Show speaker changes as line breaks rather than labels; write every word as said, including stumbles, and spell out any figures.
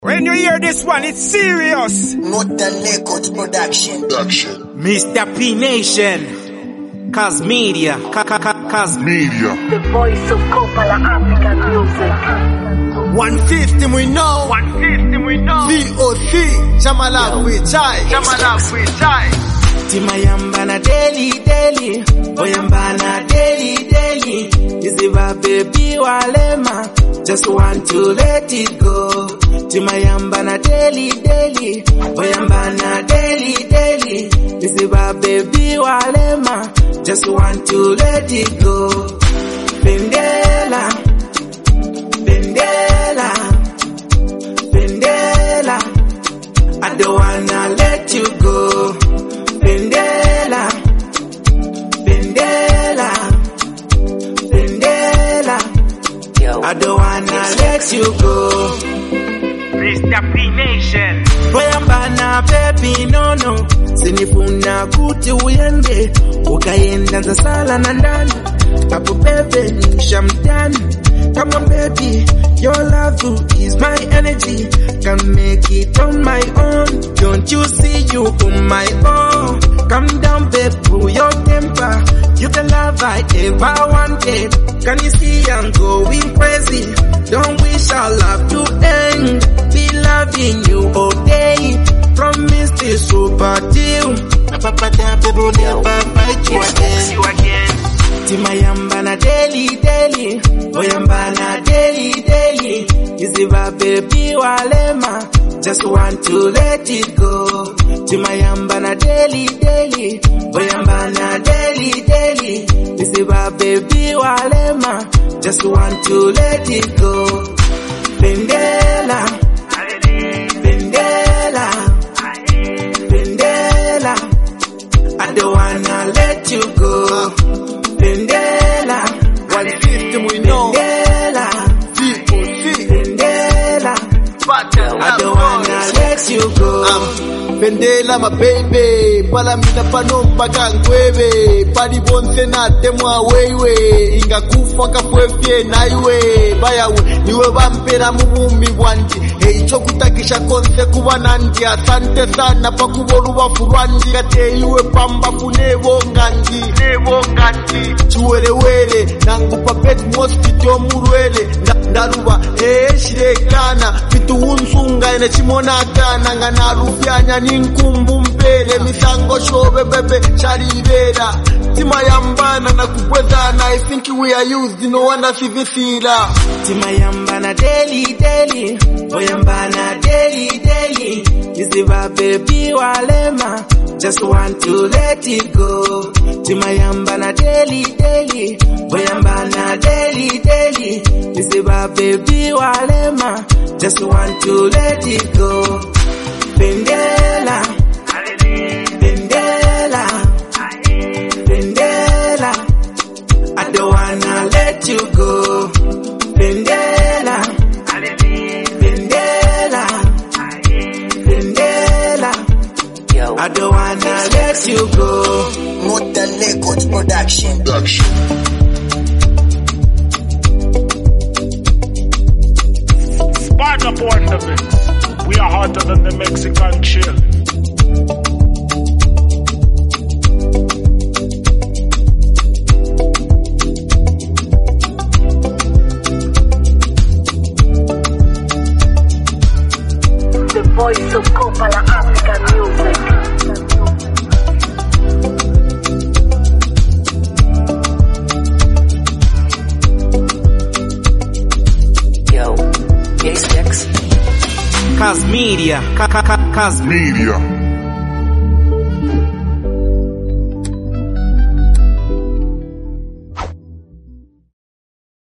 When you hear this one, it's serious.
Not the Records production.
Production.
Mister P Nation. Cause Media. Cause
Media.
The voice of Copala African music.
one fifty we know.
one fifty we know.
V O C. Jamala we chai.
Jamala we chai. Timayambana daily daily. Oyambana daily daily. Iziva baby walema. Just want to let it go. Timayambana daily daily. Oyambana daily daily. Iziva baby walema. Just want to let it go. Bendela. Bendela. Bendela. I don't wanna let you go. Bendela. Bendela. Bendela. I don't wanna let you go. Mister P Nation. Boyambana baby no no. Sinifuna kuti uyende. Ukaenda za sala na ndani. Apo baby nishamtani. Come on baby, your love is my energy. Can make it on my own. Don't you see you on my own? Calm down babe, pull your temper. You the love I ever wanted. Can you see I'm going crazy? Don't wish our love to end. Be loving you all day. Promise this super deal. Papa people never fight you again. Timayambana daily daily. Oyambana daily daily. Iziva baby walema. Just want to let it go. Timayambana daily daily. Oyambana daily daily. Iziva baby walema. Just want to let it go. Bendela. Bendela. Bendela. I don't wanna let you go. Bendela.
one fifty we know.
Bendela.
V O C.
Bendela. I don't wanna let you go.
Um, Bendela my baby. Pala mina pano mpaka ngwebe. Pali bonse na temwa wewe. Inga kufa kafwefye na iwe. Bayawe niwe vampera muvumi wanji. Hey chokutakisha konse kuwa nandi. Asante sana pakuboru wafu rwanji. Kate iwe pamba funevo nganji. Nevo nganji. Chuwele wele. Nangu papet mosquito murwele. Ndaruba hey shirekana. Fitu unsunga ene chimona kana. Nga narufyanya ninkumbu mpele. Misango shobe bebe sharibera. Timayambana na kukwezana. I think we are used. No wonder sivisila.
Timayambana daily daily. Oyambana daily daily. Iziva baby walema. Just want to let it go. Timayambana daily daily. Oyambana daily daily. Iziva baby walema. Just want to let it go. Bendela. Bendela. Bendela. I don't wanna let you go. Bendela. Bendela. Bendela. I don't wanna let you go.
Not the Records production.
Production.
Sparta born the mix. We are hotter than the Mexican chill.
The voice of Copala African music.
Cause Media. Cause
Media.